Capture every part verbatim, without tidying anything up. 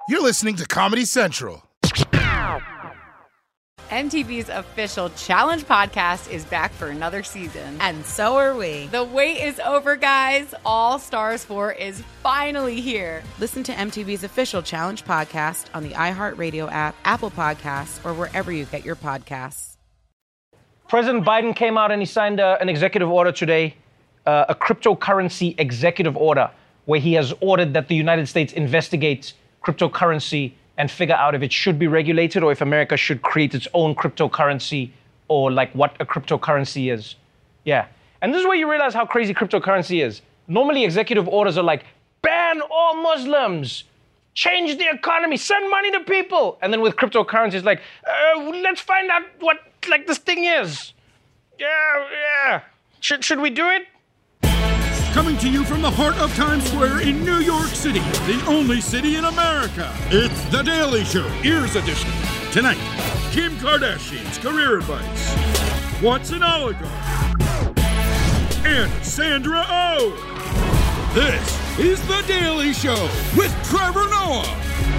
You're listening to Comedy Central. M T V's official Challenge podcast is back for another season. And so are we. The wait is over, guys. All Stars four is finally here. Listen to M T V's official Challenge podcast on the iHeartRadio app, Apple Podcasts, or wherever you get your podcasts. President Biden came out and he signed uh, an executive order today, uh, a cryptocurrency executive order, where he has ordered that the United States investigate cryptocurrency and figure out if it should be regulated or if America should create its own cryptocurrency, or like what a cryptocurrency is. Yeah. And this is where you realize how crazy cryptocurrency is. Normally executive orders are like, ban all Muslims, change the economy, send money to people. And then with cryptocurrency, it's like, uh, let's find out what like this thing is. Yeah, yeah. Should, should we do it? Coming to you from the heart of Times Square in New York City, the only city in America. It's The Daily Show, Ears Edition. Tonight, Kim Kardashian's career advice. What's an oligarch? And Sandra Oh. This is The Daily Show with Trevor Noah.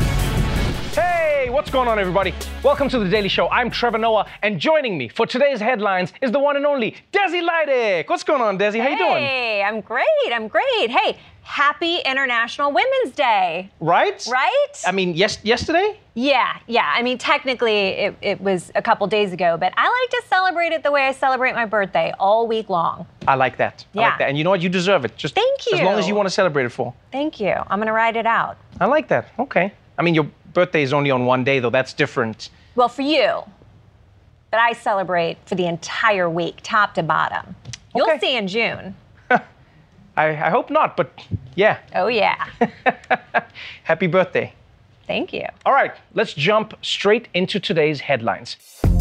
Hey, what's going on, everybody? Welcome to The Daily Show. I'm Trevor Noah, and joining me for today's headlines is the one and only Desi Lydic. What's going on, Desi? How you doing? Hey, I'm great. I'm great. Hey, happy International Women's Day. Right? Right? I mean, yes, yesterday? Yeah, yeah. I mean, technically, it, it was a couple days ago, but I like to celebrate it the way I celebrate my birthday, all week long. I like that. I Yeah. like that. And you know what? You deserve it. Just Thank you. As long as you want to celebrate it for. Thank you. I'm going to ride it out. I like that. Okay. I mean, your birthday is only on one day, though. That's different. Well, for you, but I celebrate for the entire week, top to bottom. You'll Okay. see in June. I, I hope not, but yeah. Oh, yeah. Happy birthday. Thank you. All right, let's jump straight into today's headlines.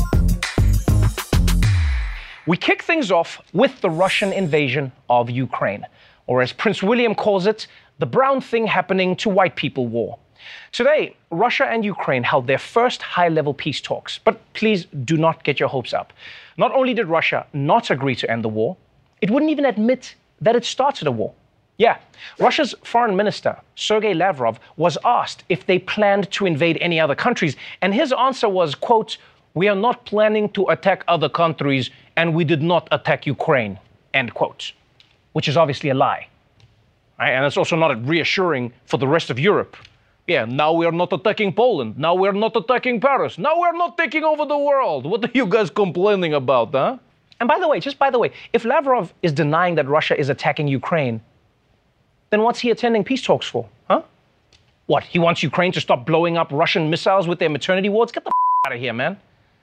We kick things off with the Russian invasion of Ukraine, or as Prince William calls it, the brown thing happening to white people war. Today, Russia and Ukraine held their first high-level peace talks, but please do not get your hopes up. Not only did Russia not agree to end the war, it wouldn't even admit that it started a war. Yeah, Russia's foreign minister, Sergei Lavrov, was asked if they planned to invade any other countries, and his answer was, quote, "We are not planning to attack other countries, and we did not attack Ukraine," end quote, which is obviously a lie. Right? And it's also not reassuring for the rest of Europe. Yeah, now we are not attacking Poland. Now we are not attacking Paris. Now we are not taking over the world. What are you guys complaining about, huh? And by the way, just by the way, if Lavrov is denying that Russia is attacking Ukraine, then what's he attending peace talks for, huh? What, he wants Ukraine to stop blowing up Russian missiles with their maternity wards? Get the f- out of here, man.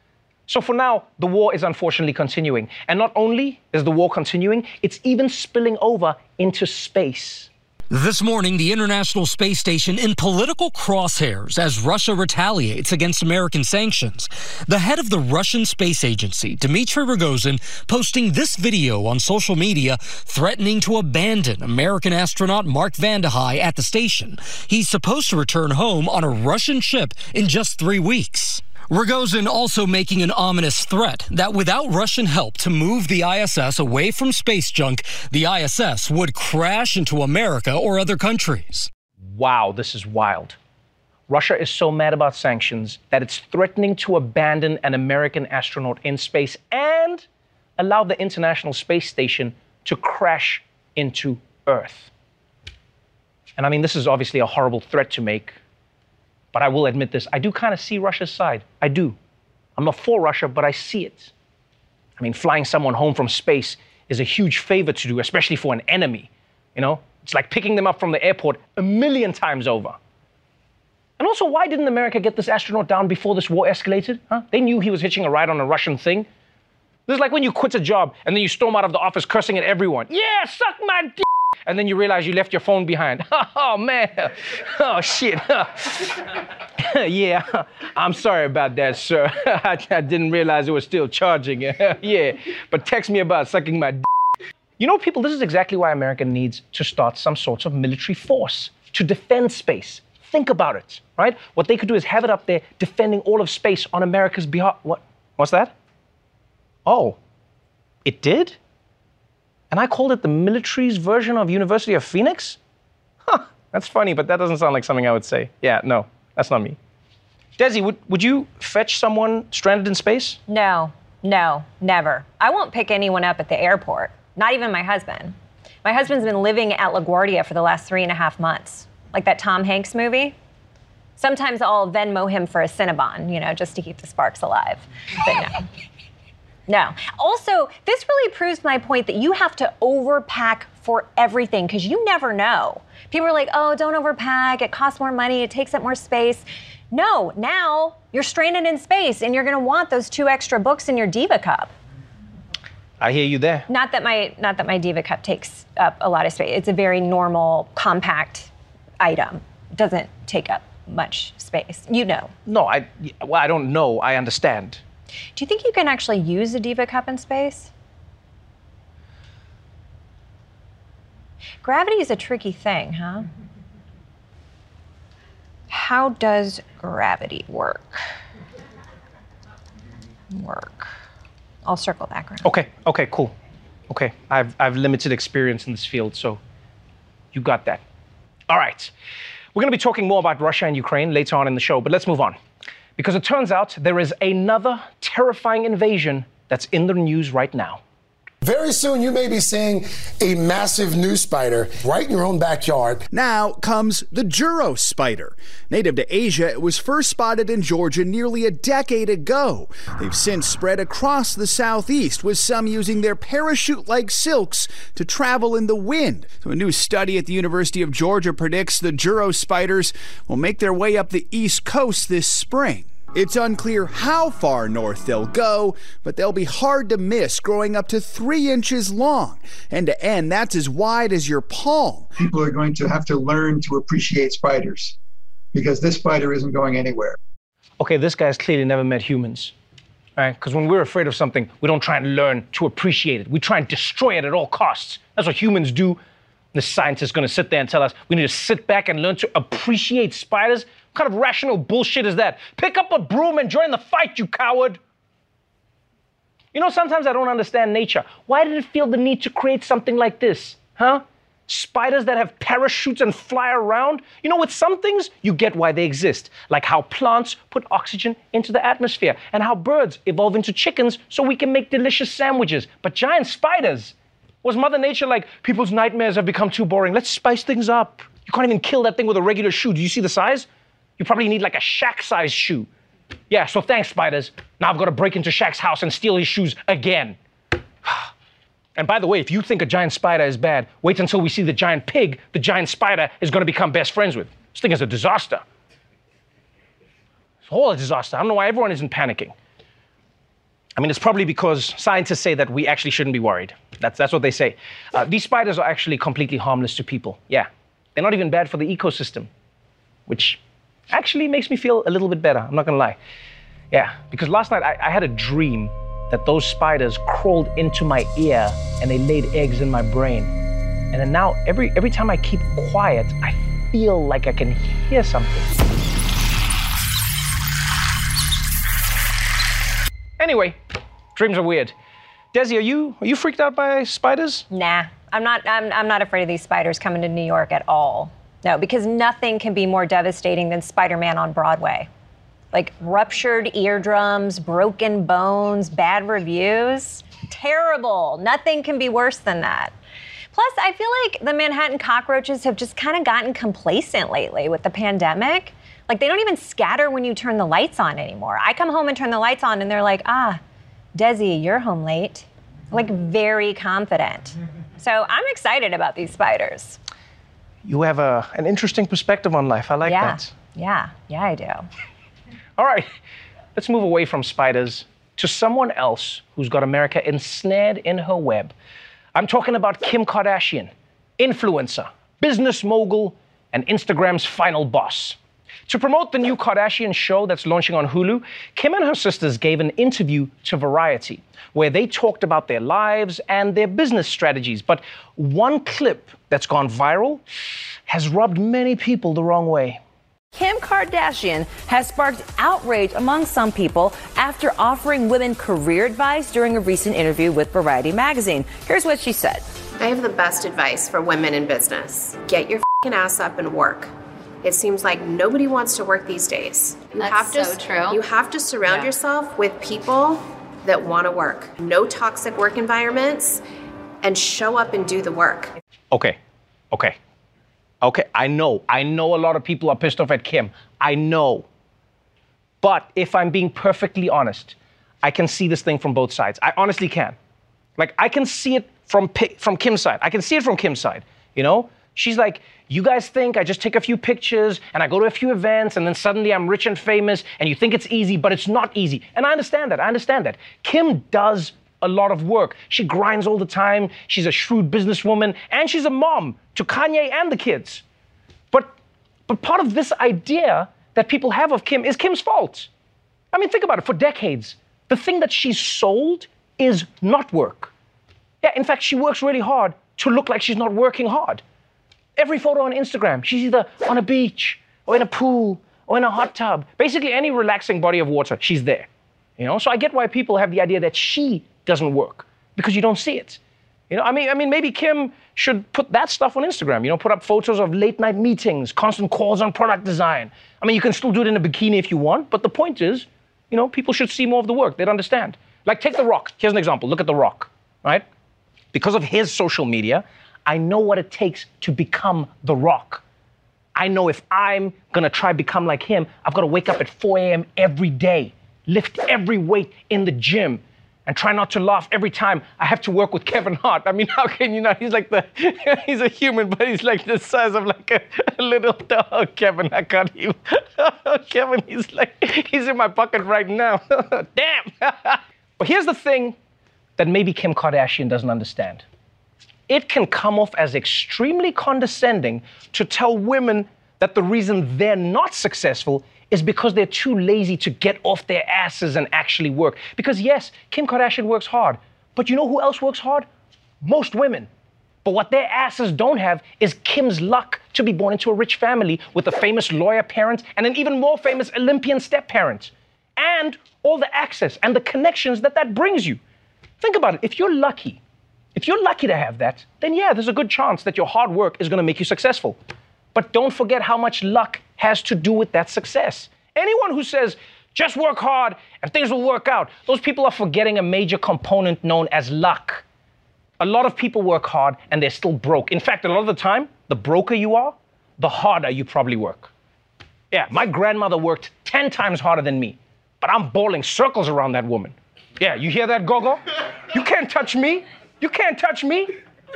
So for now, the war is unfortunately continuing. And not only is the war continuing, it's even spilling over into space. This morning, the International Space Station in political crosshairs as Russia retaliates against American sanctions. The head of the Russian Space Agency, Dmitry Rogozin, posting this video on social media threatening to abandon American astronaut Mark Vande Hei at the station. He's supposed to return home on a Russian ship in just three weeks. Rogozin also making an ominous threat that without Russian help to move the I S S away from space junk, the I S S would crash into America or other countries. Wow, this is wild. Russia is so mad about sanctions that it's threatening to abandon an American astronaut in space and allow the International Space Station to crash into Earth. And I mean, this is obviously a horrible threat to make. But I will admit this, I do kind of see Russia's side. I do. I'm not for Russia, but I see it. I mean, flying someone home from space is a huge favor to do, especially for an enemy. You know, it's like picking them up from the airport a million times over. And also, why didn't America get this astronaut down before this war escalated? Huh? They knew he was hitching a ride on a Russian thing. This is like when you quit a job and then you storm out of the office cursing at everyone. Yeah, suck my d. And then you realize you left your phone behind. Oh, man. Oh, shit. Yeah, I'm sorry about that, sir. I, I didn't realize it was still charging. Yeah, but text me about sucking my d. You know, people, this is exactly why America needs to start some sorts of military force to defend space. Think about it, right? What they could do is have it up there defending all of space on America's behalf. What? What's that? Oh, it did? And I called it the military's version of University of Phoenix? Huh, that's funny, but that doesn't sound like something I would say. Yeah, no, That's not me. Desi, would, would you fetch someone stranded in space? No, no, never. I won't pick anyone up at the airport, not even my husband. My husband's been living at LaGuardia for the last three and a half months, like that Tom Hanks movie. Sometimes I'll Venmo him for a Cinnabon, you know, just to keep the sparks alive. But no. No. Also, this really proves my point that you have to overpack for everything because you never know. People are like, oh, don't overpack. It costs more money. It takes up more space. No, now you're stranded in space and you're going to want those two extra books in your Diva Cup. I hear you there. Not that my not that my Diva Cup takes up a lot of space. It's a very normal, compact item. It doesn't take up much space. You know. No, I well, I don't know. I understand. Do you think you can actually use a Diva Cup in space? Gravity is a tricky thing, huh? How does gravity work? Work. I'll circle back around. Okay, okay, cool. Okay, I've, I've limited experience in this field, so you got that. All right, we're gonna be talking more about Russia and Ukraine later on in the show, but let's move on. Because it turns out there is another terrifying invasion that's in the news right now. Very soon you may be seeing a massive new spider right in your own backyard. Now comes the Juro spider. Native to Asia, it was first spotted in Georgia nearly a decade ago. They've since spread across the southeast, with some using their parachute-like silks to travel in the wind. So a new study at the University of Georgia predicts the Juro spiders will make their way up the east coast this spring. It's unclear how far north they'll go, but they'll be hard to miss, growing up to three inches long. End to end, that's as wide as your palm. People are going to have to learn to appreciate spiders because this spider isn't going anywhere. Okay, this guy's clearly never met humans, right? Because when we're afraid of something, we don't try and learn to appreciate it. We try and destroy it at all costs. That's what humans do. The scientist is going to sit there and tell us we need to sit back and learn to appreciate spiders? What kind of rational bullshit is that? Pick up a broom and join the fight, you coward. You know, sometimes I don't understand nature. Why did it feel the need to create something like this, huh? Spiders that have parachutes and fly around? You know, with some things, you get why they exist, like how plants put oxygen into the atmosphere and how birds evolve into chickens so we can make delicious sandwiches. But giant spiders? Was Mother Nature like, people's nightmares have become too boring, let's spice things up? You can't even kill that thing with a regular shoe. Do you see the size? You probably need like a Shaq-sized shoe. Yeah, so thanks, spiders. Now I've got to break into Shaq's house and steal his shoes again. And by the way, if you think a giant spider is bad, wait until we see the giant pig the giant spider is going to become best friends with. This thing is a disaster. It's all a disaster. I don't know why everyone isn't panicking. I mean, it's probably because scientists say that we actually shouldn't be worried. That's, that's what they say. Uh, these spiders are actually completely harmless to people. Yeah, they're not even bad for the ecosystem, which actually makes me feel a little bit better. I'm not gonna lie. Yeah, because last night I, I had a dream that those spiders crawled into my ear and they laid eggs in my brain. And then now every, every time I keep quiet, I feel like I can hear something. Anyway, dreams are weird. Desi, are you are you freaked out by spiders? Nah, I'm not. I'm, I'm not afraid of these spiders coming to New York at all. No, because nothing can be more devastating than Spider-Man on Broadway. Like ruptured eardrums, broken bones, bad reviews. Terrible. Nothing can be worse than that. Plus, I feel like the Manhattan cockroaches have just kind of gotten complacent lately with the pandemic. Like they don't even scatter when you turn the lights on anymore. I come home and turn the lights on and they're like, ah, Desi, you're home late. Like very confident. So I'm excited about these spiders. You have a, an interesting perspective on life. I like yeah. that. Yeah, yeah, I do. All right, let's move away from spiders to someone else who's got America ensnared in her web. I'm talking about Kim Kardashian, influencer, business mogul, and Instagram's final boss. To promote the new Kardashian show that's launching on Hulu, Kim and her sisters gave an interview to Variety, where they talked about their lives and their business strategies. But one clip that's gone viral has rubbed many people the wrong way. Kim Kardashian has sparked outrage among some people after offering women career advice during a recent interview with Variety magazine. Here's what she said. I have the best advice for women in business. Get your f***ing ass up and work. It seems like nobody wants to work these days. You That's have to, so true. You have to surround Yeah. yourself with people that want to work. No toxic work environments, and show up and do the work. Okay, okay, okay. I know, I know a lot of people are pissed off at Kim. I know. But if I'm being perfectly honest, I can see this thing from both sides. I honestly can. Like, I can see it from from Kim's side. I can see it from Kim's side, you know? She's like, you guys think I just take a few pictures and I go to a few events and then suddenly I'm rich and famous and you think it's easy, but it's not easy. And I understand that, I understand that. Kim does a lot of work. She grinds all the time. She's a shrewd businesswoman and she's a mom to Kanye and the kids. But, but part of this idea that people have of Kim is Kim's fault. I mean, think about it, for decades, the thing that she's sold is not work. Yeah, in fact, she works really hard to look like she's not working hard. Every photo on Instagram, she's either on a beach or in a pool or in a hot tub. Basically, any relaxing body of water, she's there. You know, so I get why people have the idea that she doesn't work because you don't see it. You know, I mean, I mean, maybe Kim should put that stuff on Instagram. You know, put up photos of late night meetings, constant calls on product design. I mean, you can still do it in a bikini if you want, but the point is, you know, people should see more of the work. They'd understand. Like, take The Rock. Here's an example. Look at The Rock, right? Because of his social media, I know what it takes to become The Rock. I know if I'm gonna try to become like him, I've gotta wake up at four a.m. every day, lift every weight in the gym, and try not to laugh every time I have to work with Kevin Hart. I mean, how can you not? He's like the, he's a human, but he's like the size of like a, a little dog. Kevin, I got you. Kevin, he's like, he's in my pocket right now. Damn. But here's the thing that maybe Kim Kardashian doesn't understand. It can come off as extremely condescending to tell women that the reason they're not successful is because they're too lazy to get off their asses and actually work. Because yes, Kim Kardashian works hard, but you know who else works hard? Most women. But what their asses don't have is Kim's luck to be born into a rich family with a famous lawyer parent and an even more famous Olympian step-parent. And all the access and the connections that that brings you. Think about it, if you're lucky, If you're lucky to have that, then yeah, there's a good chance that your hard work is gonna make you successful. But don't forget how much luck has to do with that success. Anyone who says, just work hard and things will work out, those people are forgetting a major component known as luck. A lot of people work hard and they're still broke. In fact, a lot of the time, the broker you are, the harder you probably work. Yeah, my grandmother worked ten times harder than me, but I'm bowling circles around that woman. Yeah, you hear that, Gogo? You can't touch me. You can't touch me.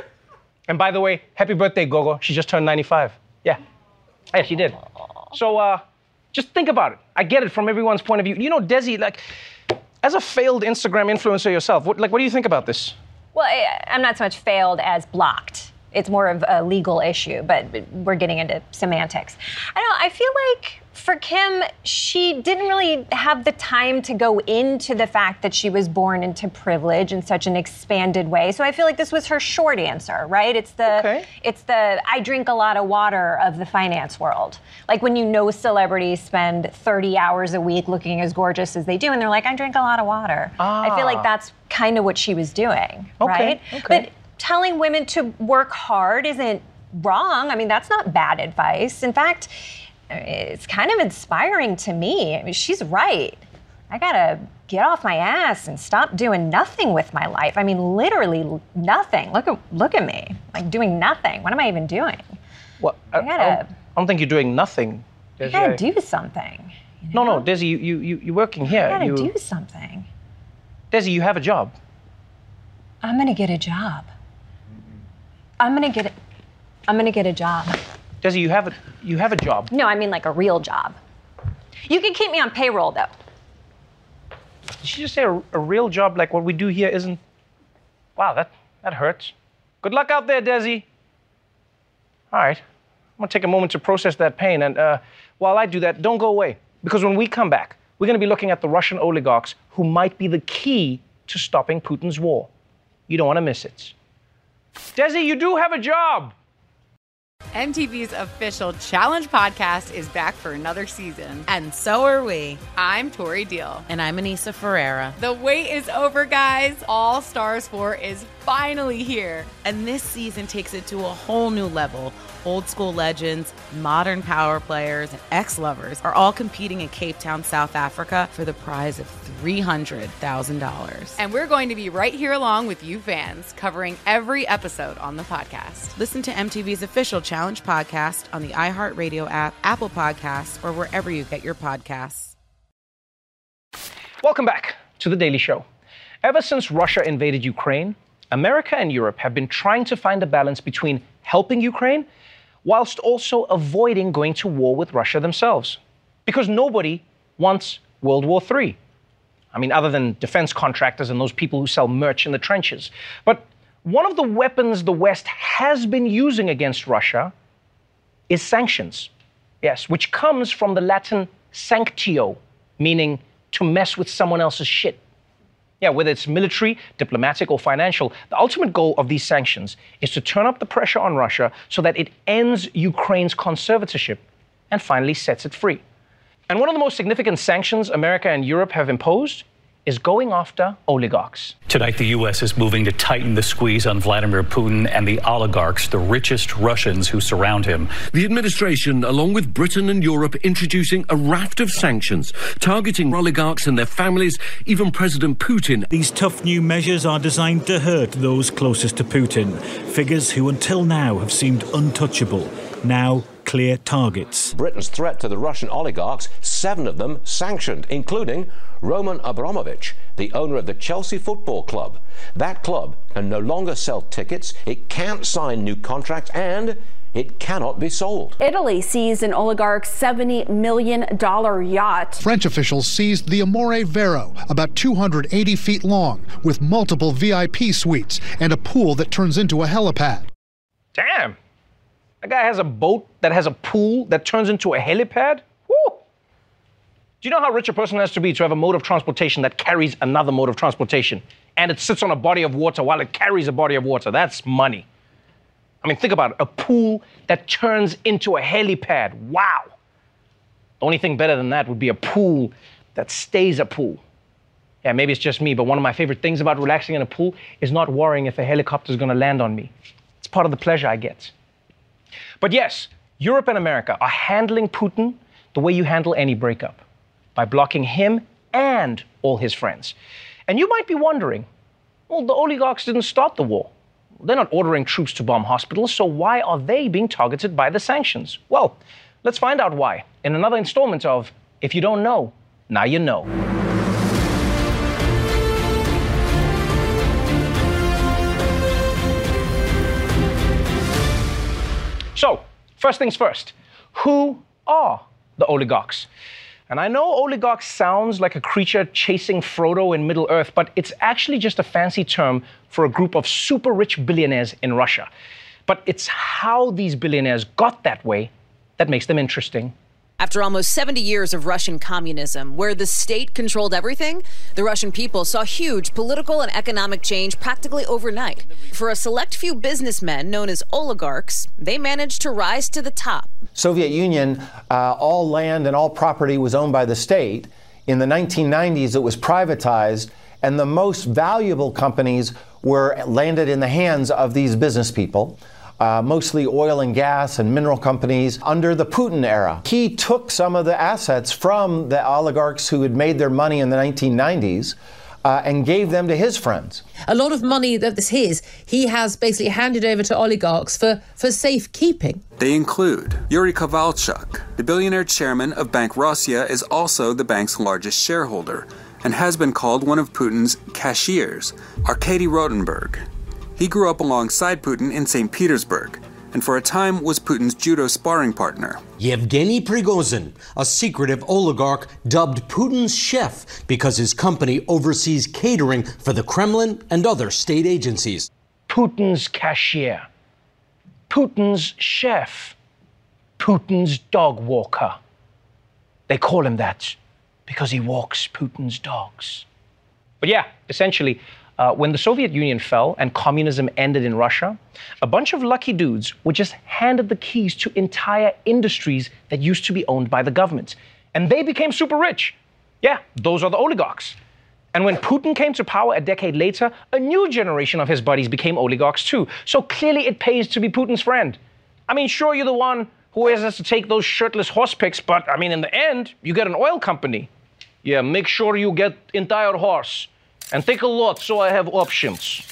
And by the way, happy birthday, Gogo. She just turned ninety-five. Yeah. Yeah, she did. So uh, just think about it. I get it from everyone's point of view. You know, Desi, like, as a failed Instagram influencer yourself, what, like, what do you think about this? Well, I, I'm not so much failed as blocked. It's more of a legal issue, but we're getting into semantics. I don't know, I feel like for Kim, she didn't really have the time to go into the fact that she was born into privilege in such an expanded way. So I feel like this was her short answer, right? It's the okay. it's the I drink a lot of water of the finance world. Like when you know celebrities spend thirty hours a week looking as gorgeous as they do, and they're like, I drink a lot of water. Ah. I feel like that's kind of what she was doing, okay. right? Okay. But telling women to work hard isn't wrong. I mean, that's not bad advice. In fact, it's kind of inspiring to me. I mean, she's right. I gotta get off my ass and stop doing nothing with my life. I mean, literally nothing. Look at look at me, like doing nothing. What am I even doing? Well, I, I, gotta, I, don't, I don't think you're doing nothing. Desi. I gotta do something. You know? No, no, Desi, you you you you're working here. I gotta you, do something. Desi, you have a job. I'm gonna get a job. I'm gonna get it. I'm gonna get a job. Desi, you have a you have a job. No, I mean like a real job. You can keep me on payroll though. Did she just say a, a real job like what we do here isn't? Wow, that that hurts. Good luck out there, Desi. All right, I'm gonna take a moment to process that pain, and uh, while I do that, don't go away, because when we come back, we're gonna be looking at the Russian oligarchs who might be the key to stopping Putin's war. You don't want to miss it. Desi, you do have a job. M T V's official Challenge podcast is back for another season. And so are we. I'm Tori Deal. And I'm Anissa Ferreira. The wait is over, guys. All Stars four is finally here. And this season takes it to a whole new level. Old school legends, modern power players, and ex-lovers are all competing in Cape Town, South Africa for the prize of three hundred thousand dollars. And we're going to be right here along with you fans, covering every episode on the podcast. Listen to M T V's official Challenge podcast on the iHeartRadio app, Apple Podcasts, or wherever you get your podcasts. Welcome back to The Daily Show. Ever since Russia invaded Ukraine, America and Europe have been trying to find a balance between helping Ukraine whilst also avoiding going to war with Russia themselves. Because nobody wants World War Three. I mean, other than defense contractors and those people who sell merch in the trenches. But one of the weapons the West has been using against Russia is sanctions. Yes, which comes from the Latin sanctio, meaning to mess with someone else's shit. Yeah, whether it's military, diplomatic, or financial, the ultimate goal of these sanctions is to turn up the pressure on Russia so that it ends Ukraine's conservatorship and finally sets it free. And one of the most significant sanctions America and Europe have imposed is going after oligarchs. Tonight, the U S is moving to tighten the squeeze on Vladimir Putin and the oligarchs, the richest Russians who surround him. The administration, along with Britain and Europe, introducing a raft of sanctions targeting oligarchs and their families, even President Putin. These tough new measures are designed to hurt those closest to Putin, figures who until now have seemed untouchable, now clear targets. Britain's threat to the Russian oligarchs, seven of them sanctioned, including Roman Abramovich, the owner of the Chelsea Football Club. That club can no longer sell tickets, it can't sign new contracts, and it cannot be sold. Italy seized an oligarch's seventy million dollars yacht. French officials seized the Amore Vero, about two hundred eighty feet long, with multiple V I P suites and a pool that turns into a helipad. Damn. That guy has a boat that has a pool that turns into a helipad? Woo! Do you know how rich a person has to be to have a mode of transportation that carries another mode of transportation? And it sits on a body of water while it carries a body of water. That's money. I mean, think about it. A pool that turns into a helipad. Wow. The only thing better than that would be a pool that stays a pool. Yeah, maybe it's just me, but one of my favorite things about relaxing in a pool is not worrying if a helicopter is going to land on me. It's part of the pleasure I get. But yes, Europe and America are handling Putin the way you handle any breakup, by blocking him and all his friends. And you might be wondering, well, the oligarchs didn't start the war. They're not ordering troops to bomb hospitals, so why are they being targeted by the sanctions? Well, let's find out why in another installment of If You Don't Know, Now You Know. So, first things first, who are the oligarchs? And I know oligarch sounds like a creature chasing Frodo in Middle-earth, but it's actually just a fancy term for a group of super rich billionaires in Russia. But it's how these billionaires got that way that makes them interesting. After almost seventy years of Russian communism, where the state controlled everything, the Russian people saw huge political and economic change practically overnight. For a select few businessmen known as oligarchs, they managed to rise to the top. Soviet Union, uh, all land and all property was owned by the state. In the nineteen nineties, it was privatized, and the most valuable companies were landed in the hands of these business people. Uh, mostly oil and gas and mineral companies under the Putin era. He took some of the assets from the oligarchs who had made their money in the nineteen nineties uh, and gave them to his friends. A lot of money that is his, he has basically handed over to oligarchs for, for safekeeping. They include Yuri Kovalchuk. The billionaire chairman of Bank Russia is also the bank's largest shareholder and has been called one of Putin's cashiers. Arkady Rotenberg. He grew up alongside Putin in Saint Petersburg, and for a time was Putin's judo sparring partner. Yevgeny Prigozhin, a secretive oligarch dubbed Putin's chef because his company oversees catering for the Kremlin and other state agencies. Putin's cashier, Putin's chef, Putin's dog walker. They call him that because he walks Putin's dogs. But yeah, essentially, Uh, when the Soviet Union fell and communism ended in Russia, a bunch of lucky dudes were just handed the keys to entire industries that used to be owned by the government. And they became super rich. Yeah, those are the oligarchs. And when Putin came to power a decade later, a new generation of his buddies became oligarchs too. So clearly it pays to be Putin's friend. I mean, sure, you're the one who always has to take those shirtless horse pics, but I mean, in the end, you get an oil company. Yeah, make sure you get entire horse. And take a lot so I have options.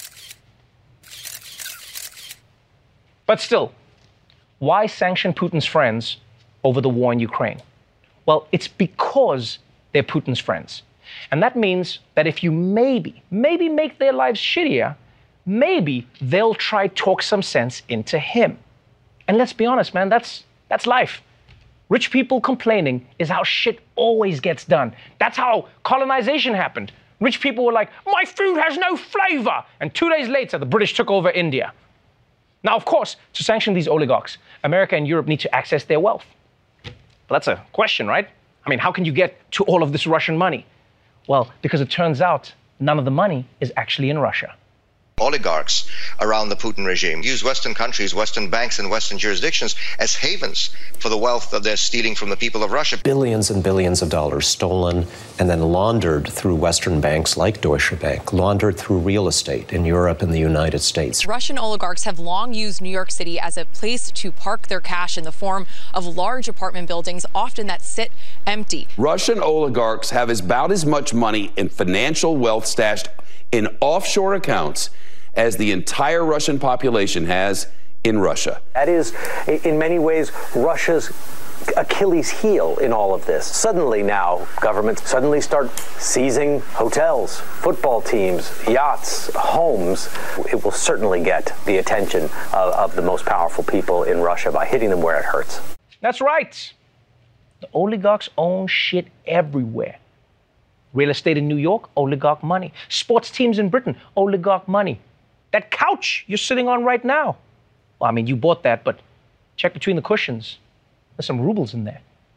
But still, why sanction Putin's friends over the war in Ukraine? Well, it's because they're Putin's friends. And that means that if you maybe, maybe make their lives shittier, maybe they'll try talk some sense into him. And let's be honest, man, that's that's life. Rich people complaining is how shit always gets done. That's how colonization happened. Rich people were like, my food has no flavor. And two days later, the British took over India. Now, of course, to sanction these oligarchs, America and Europe need to access their wealth. But that's a question, right? I mean, how can you get to all of this Russian money? Well, because it turns out none of the money is actually in Russia. Oligarchs around the Putin regime use Western countries, Western banks, and Western jurisdictions as havens for the wealth that they're stealing from the people of Russia. Billions and billions of dollars stolen and then laundered through Western banks like Deutsche Bank, laundered through real estate in Europe and the United States. Russian oligarchs have long used New York City as a place to park their cash in the form of large apartment buildings, often that sit empty. Russian oligarchs have about as much money in financial wealth stashed in offshore accounts as the entire Russian population has in Russia. That is, in many ways, Russia's Achilles heel in all of this. Suddenly now, governments suddenly start seizing hotels, football teams, yachts, homes. It will certainly get the attention of, of the most powerful people in Russia by hitting them where it hurts. That's right. The oligarchs own shit everywhere. Real estate in New York, oligarch money. Sports teams in Britain, oligarch money. That couch you're sitting on right now. Well, I mean, you bought that, but check between the cushions. There's some rubles in there.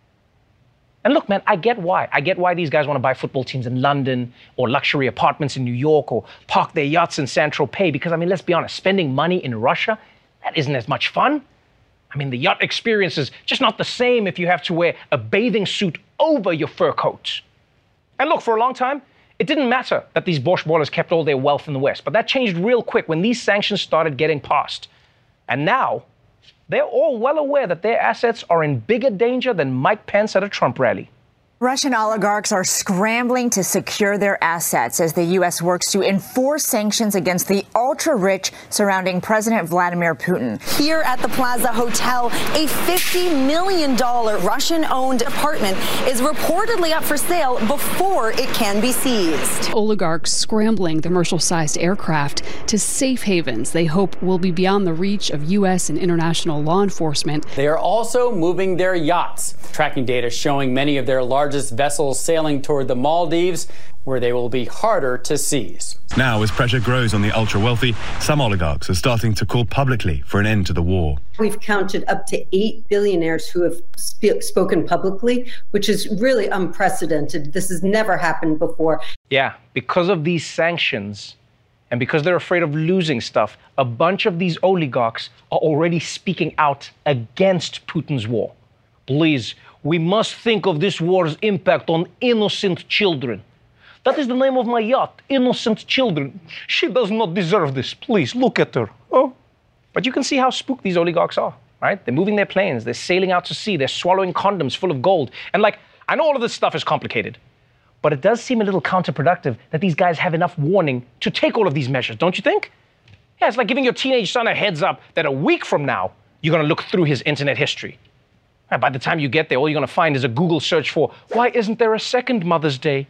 And look, man, I get why. I get why these guys want to buy football teams in London or luxury apartments in New York or park their yachts in Saint-Tropez. Because, I mean, let's be honest, spending money in Russia, that isn't as much fun. I mean, the yacht experience is just not the same if you have to wear a bathing suit over your fur coat. And look, for a long time, it didn't matter that these Borscht Ballers kept all their wealth in the West, but that changed real quick when these sanctions started getting passed. And now, they're all well aware that their assets are in bigger danger than Mike Pence at a Trump rally. Russian oligarchs are scrambling to secure their assets as the U S works to enforce sanctions against the ultra-rich surrounding President Vladimir Putin. Here at the Plaza Hotel, a fifty million dollars Russian-owned apartment is reportedly up for sale before it can be seized. Oligarchs scrambling commercial-sized aircraft to safe havens they hope will be beyond the reach of U S and international law enforcement. They are also moving their yachts. Tracking data showing many of their largest vessels sailing toward the Maldives, where they will be harder to seize. Now, as pressure grows on the ultra-wealthy, some oligarchs are starting to call publicly for an end to the war. We've counted up to eight billionaires who have sp- spoken publicly, which is really unprecedented. This has never happened before. Yeah, because of these sanctions and because they're afraid of losing stuff, a bunch of these oligarchs are already speaking out against Putin's war. Please, we must think of this war's impact on innocent children. That is the name of my yacht, Innocent Children. She does not deserve this. Please, look at her. Oh. But you can see how spooked these oligarchs are, right? They're moving their planes. They're sailing out to sea. They're swallowing condoms full of gold. And like, I know all of this stuff is complicated, but it does seem a little counterproductive that these guys have enough warning to take all of these measures, don't you think? Yeah, it's like giving your teenage son a heads up that a week from now, you're going to look through his internet history. And by the time you get there, all you're going to find is a Google search for, why isn't there a second Mother's Day?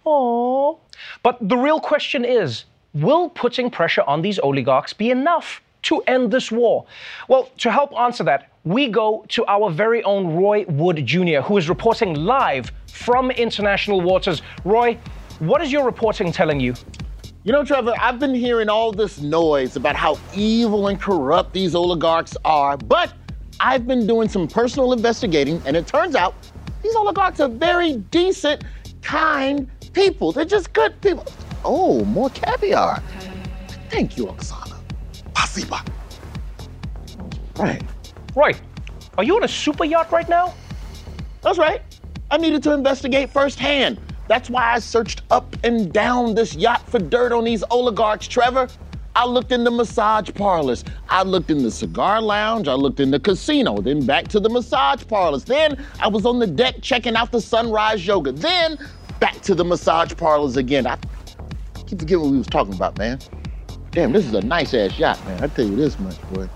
Aww. But the real question is, will putting pressure on these oligarchs be enough to end this war? Well, to help answer that, we go to our very own Roy Wood Junior, who is reporting live from international waters. Roy, what is your reporting telling you? You know, Trevor, I've been hearing all this noise about how evil and corrupt these oligarchs are, but I've been doing some personal investigating, and it turns out these oligarchs are very decent, kind people. They're just good people. Oh, more caviar. Thank you, Oksana. Spasiba. Right. Right. Are you on a super yacht right now? That's right. I needed to investigate firsthand. That's why I searched up and down this yacht for dirt on these oligarchs, Trevor. I looked in the massage parlors. I looked in the cigar lounge. I looked in the casino. Then back to the massage parlors. Then I was on the deck checking out the sunrise yoga. Then back to the massage parlors again. I keep forgetting what we was talking about, man. Damn, this is a nice-ass yacht, man. I tell you this much, boy.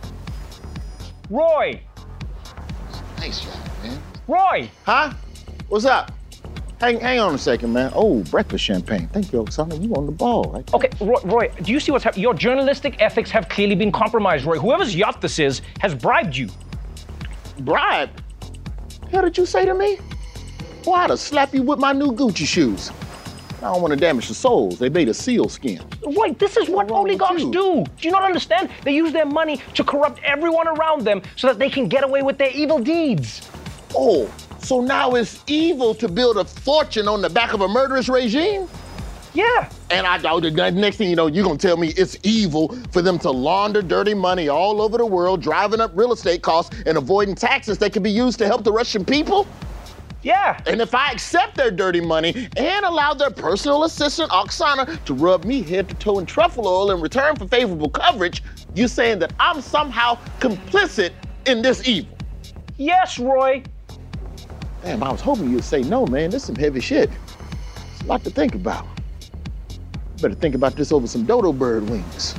Roy! It's a nice yacht, man. Roy! Huh? What's up? Hang, hang on a second, man. Oh, breakfast champagne. Thank you, Oksana. You on the ball, right? Okay, Roy, Roy, do you see what's happening? Your journalistic ethics have clearly been compromised, Roy. Whoever's yacht this is has bribed you. Bribed? Hell did you say to me? Well, I'd have slapped you with my new Gucci shoes. I don't want to damage the soles. They made of seal skin. Roy, this is what oligarchs do. Do you not understand? They use their money to corrupt everyone around them so that they can get away with their evil deeds. Oh. So now it's evil to build a fortune on the back of a murderous regime? Yeah. And I doubt the next thing you know, you're gonna tell me it's evil for them to launder dirty money all over the world, driving up real estate costs and avoiding taxes that can be used to help the Russian people? Yeah. And if I accept their dirty money and allow their personal assistant, Oksana, to rub me head to toe in truffle oil in return for favorable coverage, you're saying that I'm somehow complicit in this evil? Yes, Roy. Damn, I was hoping you'd say no, man. This is some heavy shit. It's a lot to think about. Better think about this over some dodo bird wings.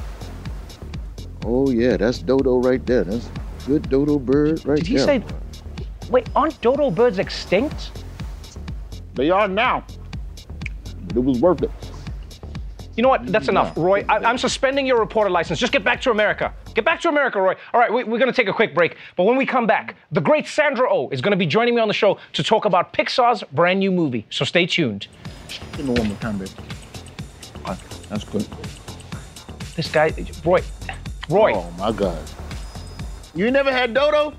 Oh yeah, that's dodo right there. That's good dodo bird right there. Did he say, wait, aren't dodo birds extinct? They are now. But it was worth it. You know what? That's enough, Roy. I, I'm suspending your reporter license. Just get back to America. Get back to America, Roy. All right, we, we're going to take a quick break. But when we come back, the great Sandra Oh is going to be joining me on the show to talk about Pixar's brand new movie. So stay tuned. Give me one more time, baby. Right, that's good. This guy, Roy. Roy. Oh, my God. You never had dodo?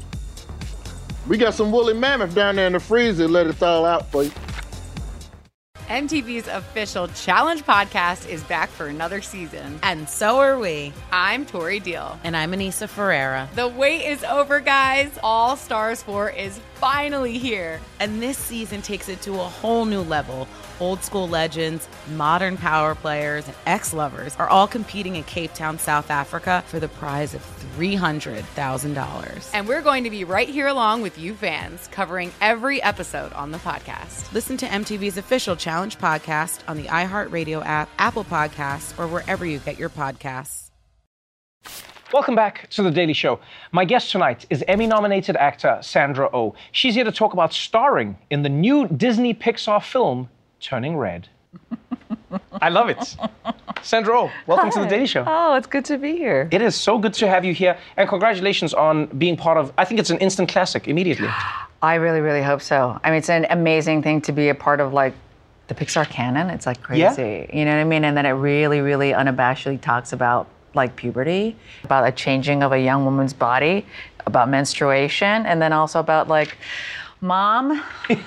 We got some woolly mammoth down there in the freezer. Let it thaw out for you. M T V's official Challenge podcast is back for another season. And so are we. I'm Tori Deal. And I'm Anissa Ferreira. The wait is over, guys. All Stars four is finally here. And this season takes it to a whole new level. Old school legends, modern power players, and ex-lovers are all competing in Cape Town, South Africa for the prize of three hundred thousand dollars. And we're going to be right here along with you fans, covering every episode on the podcast. Listen to M T V's official Challenge podcast on the iHeartRadio app, Apple Podcasts, or wherever you get your podcasts. Welcome back to The Daily Show. My guest tonight is Emmy-nominated actor Sandra Oh. She's here to talk about starring in the new Disney Pixar film, Turning Red. I love it. Sandra Oh, welcome Hi. to The Daily Show. Oh, it's good to be here. It is so good to have you here. And congratulations on being part of, I think it's an instant classic immediately. I really, really hope so. I mean, it's an amazing thing to be a part of, like, the Pixar canon. It's, like, crazy. Yeah. You know what I mean? And then it really, really unabashedly talks about, like, puberty, about a changing of a young woman's body, about menstruation, and then also about, like, Mom,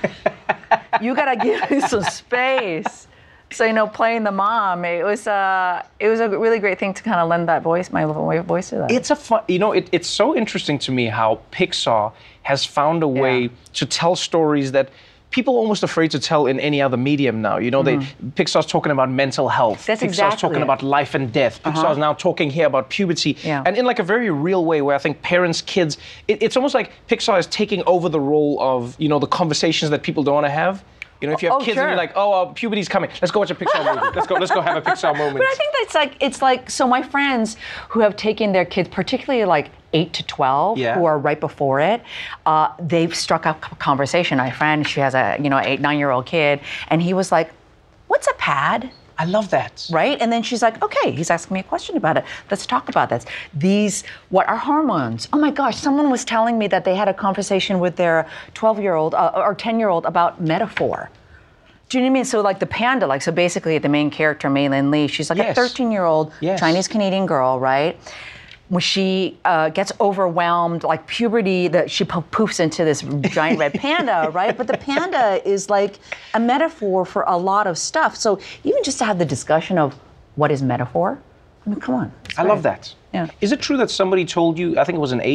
you gotta give me some space. So, you know, playing the mom, it was uh, it was a really great thing to kind of lend that voice, my little voice to that. It's a fun, you know, it, it's so interesting to me how Pixar has found a way yeah. to tell stories that people are almost afraid to tell in any other medium now. You know, mm-hmm. they Pixar's talking about mental health. That's Pixar's exactly talking it. about life and death. Pixar's uh-huh. now talking here about puberty. Yeah. And in like a very real way where I think parents, kids, it, it's almost like Pixar is taking over the role of, you know, the conversations that people don't want to have. You know, if you have oh, kids sure. and you're like, oh, uh, puberty's coming. Let's go watch a Pixar movie. Let's go, let's go have a Pixar moment. But I think that's like, it's like, so my friends who have taken their kids, particularly like eight to twelve, yeah. who are right before it, uh, they've struck up a conversation. My friend, she has a, you know, eight, nine-year-old kid, and he was like, what's a pad? I love that. Right? And then she's like, okay, he's asking me a question about it. Let's talk about this. These, what are hormones? Oh my gosh, someone was telling me that they had a conversation with their twelve-year-old uh, or ten-year-old about metaphor. Do you know what I mean? So like the panda, like, so basically the main character, Mei Lin Lee, she's like yes. a thirteen-year-old yes. Chinese-Canadian girl, right? When she uh, gets overwhelmed, like puberty, that she po- poofs into this giant red panda, right? But the panda is like a metaphor for a lot of stuff. So even just to have the discussion of what is metaphor, I mean, come on. I love that. Yeah. Is it true that somebody told you, I think it was an agent,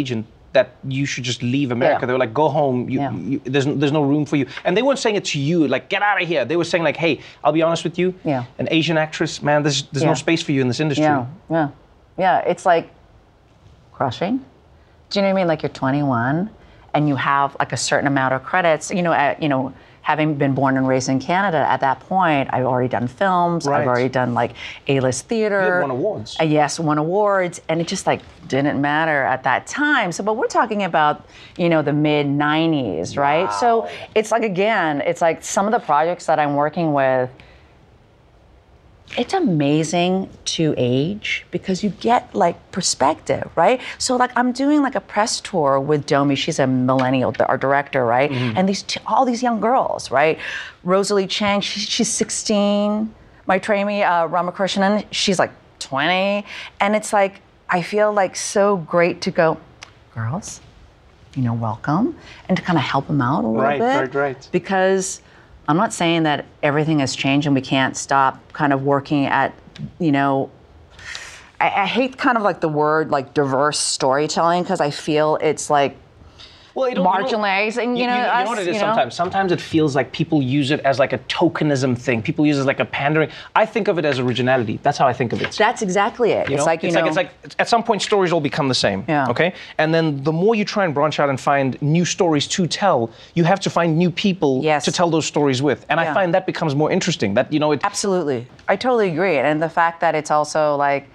that you should just leave America. Yeah. They were like, go home. You, Yeah. you, there's there's no room for you. And they weren't saying it to you, like, get out of here. They were saying like, hey, I'll be honest with you. Yeah. An Asian actress, man, there's there's Yeah. no space for you in this industry. Yeah, yeah, yeah. It's like crushing. Do you know what I mean? Like you're twenty-one, and you have like a certain amount of credits. You know, at, you know, having been born and raised in Canada, at that point, I've already done films. Right. I've already done like A-list theater. You had won awards. Uh, yes, won awards, and it just like didn't matter at that time. So, but we're talking about, you know, the mid nineties, right? So it's like, again, it's like some of the projects that I'm working with, it's amazing to age because you get like perspective, right? So like I'm doing like a press tour with Domi. She's a millennial, our director, right? Mm-hmm. And these t- all these young girls, right? Rosalie Chang, she, she's sixteen. Maitremi uh, Ramakrishnan, she's like twenty. And it's like, I feel like so great to go, girls, you know, welcome, and to kind of help them out a little Right, bit. right, right. Because I'm not saying that everything has changed and we can't stop kind of working at, you know, I, I hate kind of like the word like diverse storytelling because I feel it's like Well, it don't- you know- marginalizing, you, You, know, you, you us, know what it is you know? sometimes? Sometimes it feels like people use it as like a tokenism thing. People use it as like a pandering. I think of it as originality. That's how I think of it. That's exactly it. You It's know? like, you it's know. like, it's like at some point stories all become the same. Yeah. Okay? And then the more you try and branch out and find new stories to tell, you have to find new people Yes. to tell those stories with. And Yeah. I find that becomes more interesting. That, you know, it Absolutely. I totally agree. And the fact that it's also like,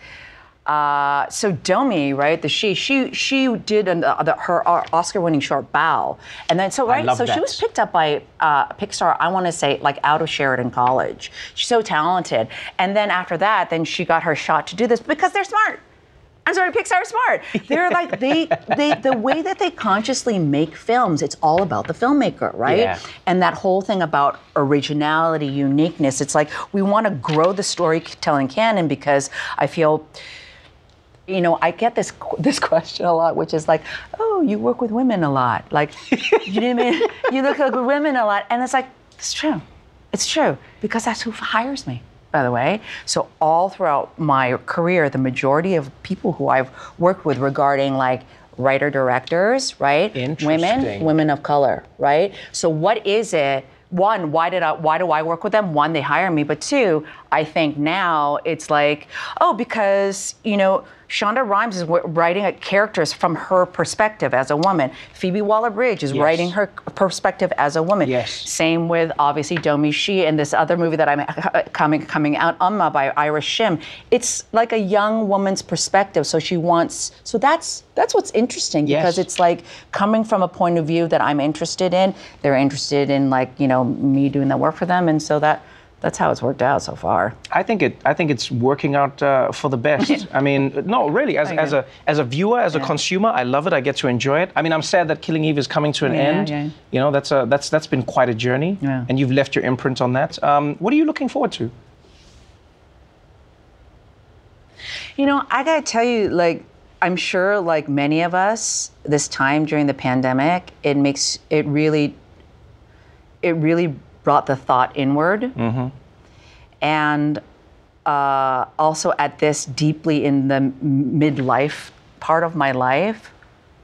uh, so Domi, right? The she, she, she did an, uh, the, her Oscar-winning short Bow, and then so right, love so she that. was picked up by uh, Pixar. I want to say like out of Sheridan College. She's so talented, and then after that, then she got her shot to do this because they're smart. I'm sorry, Pixar is smart. They're like they, they, the way that they consciously make films. It's all about the filmmaker, right? Yeah. And that whole thing about originality, uniqueness. It's like we want to grow the storytelling canon because I feel. You know, I get this this question a lot, which is like, oh, you work with women a lot. Like, you know what I mean? You look like with women a lot. And it's like, it's true. It's true. Because that's who hires me, by the way. So all throughout my career, the majority of people who I've worked with regarding like writer-directors, right? Women, Interesting. women of color, right? So what is it? One, why did I, why do I work with them? One, they hire me. But two, I think now it's like, oh, because, you know, Shonda Rhimes is w- writing characters from her perspective as a woman. Phoebe Waller-Bridge is Yes. writing her perspective as a woman. Yes. Same with, obviously, Domi Shi and this other movie that I'm coming coming out, Umma by Ira Shim. It's like a young woman's perspective. So she wants, so that's that's what's interesting because Yes. it's like coming from a point of view that I'm interested in. They're interested in like, you know, me doing that work for them. And so that that's how it's worked out so far. I think it. I think it's working out uh, for the best. I mean, no, really. As, as a as a viewer, as a consumer, I love it. I get to enjoy it. I mean, I'm sad that Killing Eve is coming to an Yeah, end. yeah. You know, that's a that's that's been quite a journey. Yeah. And you've left your imprint on that. Um, what are you looking forward to? You know, I gotta tell you, like, I'm sure, like many of us, this time during the pandemic, it makes it really, it really brought the thought inward, Mm-hmm. and uh, also at this deeply in the m- midlife part of my life.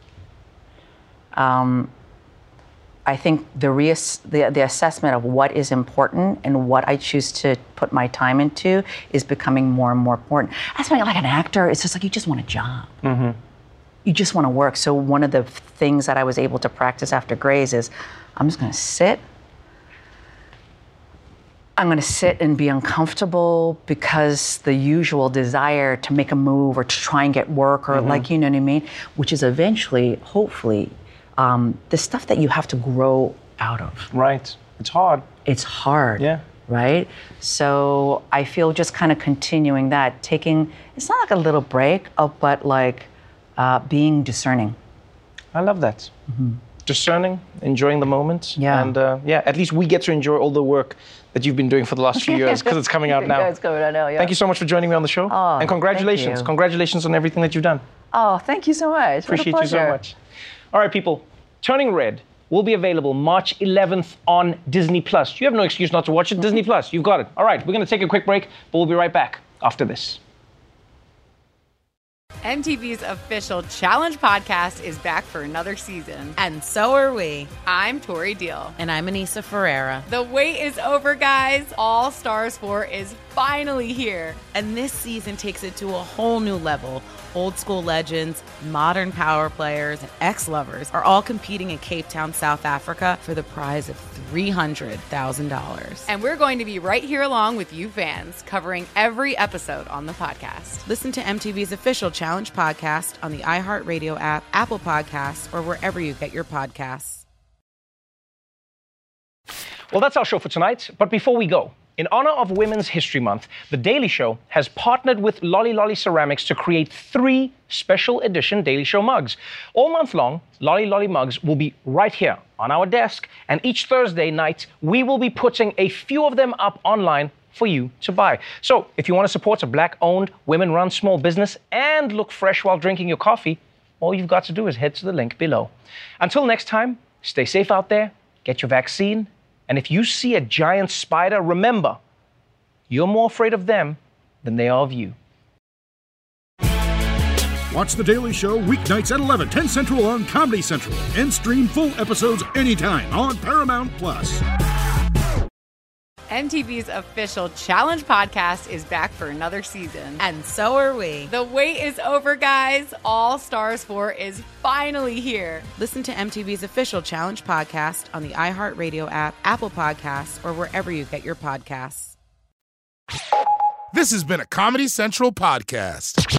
Um, I think the, reass- the the assessment of what is important and what I choose to put my time into is becoming more and more important. That's why, like an actor, it's just like you just want a job. Mm-hmm. You just want to work. So one of the things that I was able to practice after Grey's is I'm just going to sit. I'm going to sit and be uncomfortable because the usual desire to make a move or to try and get work or Mm-hmm. like, you know what I mean? Which is eventually, hopefully, um, the stuff that you have to grow out of. Right. It's hard. It's hard. Yeah. Right? So I feel just kind of continuing that, taking, it's not like a little break, of, but like uh, being discerning. I love that. Mm-hmm. Discerning, enjoying the moment. Yeah. And uh, yeah, at least we get to enjoy all the work that you've been doing for the last few years because it's coming out now. Yeah, it's coming out now, yeah. Thank you so much for joining me on the show. Oh, and congratulations. thank you. Congratulations on everything that you've done. Oh, thank you so much. Appreciate what a you so pleasure. much. All right, people. Turning Red will be available March eleventh on Disney Plus. You have no excuse not to watch it. Disney Plus, you've got it. All right, we're going to take a quick break, but we'll be right back after this. M T V's official Challenge podcast is back for another season. And so are we. I'm Tori Deal. And I'm Anissa Ferreira. The wait is over, guys. All Stars four is finally here. And this season takes it to a whole new level. Old school legends, modern power players, and ex-lovers are all competing in Cape Town, South Africa for the prize of three hundred thousand dollars. And we're going to be right here along with you fans, covering every episode on the podcast. Listen to M T V's official Challenge podcast on the iHeartRadio app, Apple Podcasts, or wherever you get your podcasts. Well, that's our show for tonight. But before we go, in honor of Women's History Month, The Daily Show has partnered with Lolly Lolly Ceramics to create three special edition Daily Show mugs. All month long, Lolly Lolly mugs will be right here on our desk, and each Thursday night, we will be putting a few of them up online for you to buy. So if you want to support a Black-owned, women-run small business and look fresh while drinking your coffee, all you've got to do is head to the link below. Until next time, stay safe out there, get your vaccine, and if you see a giant spider, remember, you're more afraid of them than they are of you. Watch The Daily Show weeknights at eleven, ten Central on Comedy Central, and stream full episodes anytime on Paramount Plus. M T V's official Challenge podcast is back for another season. And so are we. The wait is over, guys. All Stars four is finally here. Listen to M T V's official Challenge podcast on the iHeartRadio app, Apple Podcasts, or wherever you get your podcasts. This has been a Comedy Central podcast.